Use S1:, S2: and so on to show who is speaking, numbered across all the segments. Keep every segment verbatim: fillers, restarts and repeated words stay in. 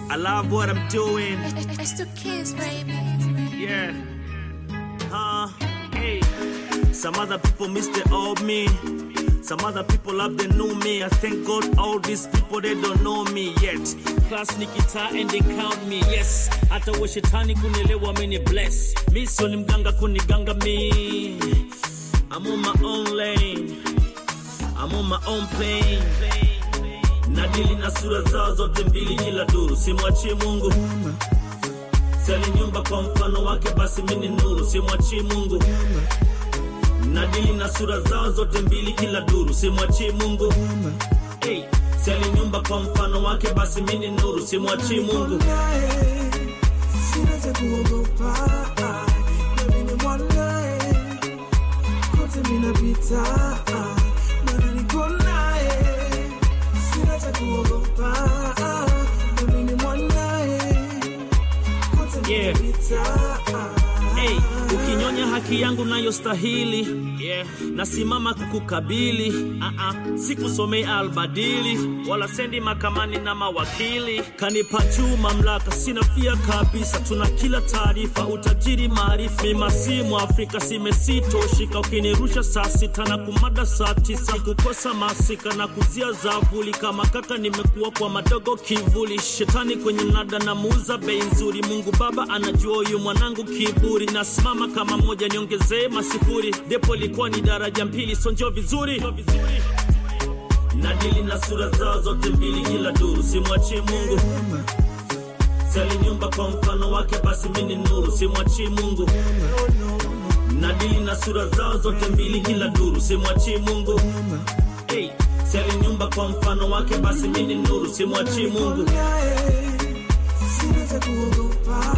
S1: I love what I'm doing.
S2: It's the kids, baby.
S1: Yeah. Huh? Hey. Some other people miss the old me. Some other people love the new me. I thank God all these people, they don't know me yet. Class Nikita and they count me, yes. Hata wa shetani kunielewa mini bless. Mi so ni mganga kuniganga me. I'm on my own lane. I'm on my own plane. Nadili na sura zao zote mbili kila duru. Simwachi Mungu. Sali nyumba kwa mfano wake basi mini nuru. Simwachi Mungu. Nadili na sura zao zote mbili kila duru. Simwachi Mungu. Hey, sali nyumba kwa mfano wake basi mini nuru. Simwachi Mungu.
S3: Sina kuogopa. Mimi ni mwanae. Kote mina pita. Mana niko nae. Sina kuogopa. Mimi ni mwanae. Kote mina pita.
S1: Hey, ukinyonya haki yangu nayo stahili. Yeah, nasimama kukukabili. Uh-uh, sikusomei albadili. Wala sendi makamani na mawakili. Kanipa juu mamlaka, sina fia kabisa. Tuna kila taarifa, utajiri maarifa. Mima simu Afrika simesito. Shika ukinirusha saa sita na kumada saa tisa. Kukosa masika na kuzia zavuli. Kama kaka nimekuwa kwa madogo kivuli. Shetani kwenye mnada na muuza bei nzuri. Mungu Baba anajua uyu mwanangu kiburi. Nasimama kama moja niongezee masifuri. Depo likuwa ni daraja mbili, sonjo vizuri. Nadili na sura zao zote mbili kila duru. Simwachi Mungu. Sali nyumba kwa mfano wake basi mini nuru. Simwachi Mungu. Nadili na sura zao zote mbili kila duru. Simwachi Mungu. Hey, sali nyumba kwa mfano wake basi mini nuru. Simwachi Mungu.
S3: Sina kuogopa.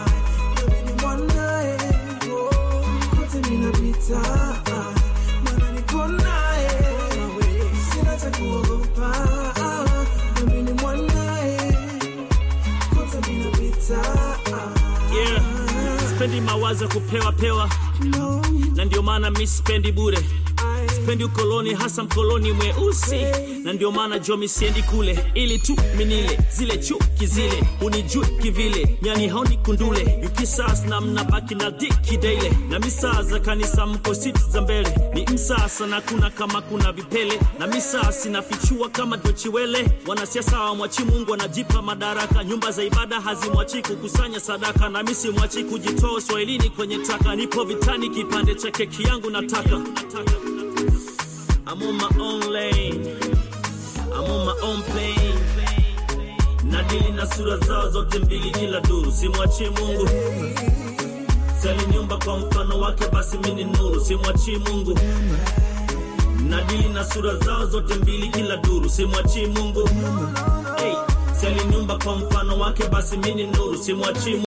S3: Mana niko nae. Sina kuogopa. Mimi ni mwanae. Kote mina pita.
S1: Yeah, spendi mawaza kupewa pewa.
S3: No.
S1: Na ndio maana mi spendi bure. Spendi ukoloni hasa mkoloni mweusi. Na ndio maana jomi siendi kule. Ili tu minile, zile chuki zile. Unijui kivile, nyani haoni kundule. Yukisas na mnabaki na diki daily. Na misaza kanisa mko siti za mbele. Ni msasa na kuna kama kuna vipele. Na misasi na fichua kama dochiwele. Wanasiasa wa mwachi Mungu wanajipa madaraka. Nyumba za ibada hazimwachi kukusanya sadaka. Na misi mwachi kujitoa Swahilini kwenye taka. Nipo vitani kipande cha keki yangu nataka. I'm on my own lane. I'm on my own plane. Nadili na sura zao zote mbili kila duru. Simwachi Mungu. Sali nyumba kwa mfano wake basi mini nuru. Simwachi Mungu. Nadili na sura zao zote mbili kila duru. Simwachi Mungu. Hey, sali nyumba kwa mfano wake basi mini nuru. Simwachi Mungu.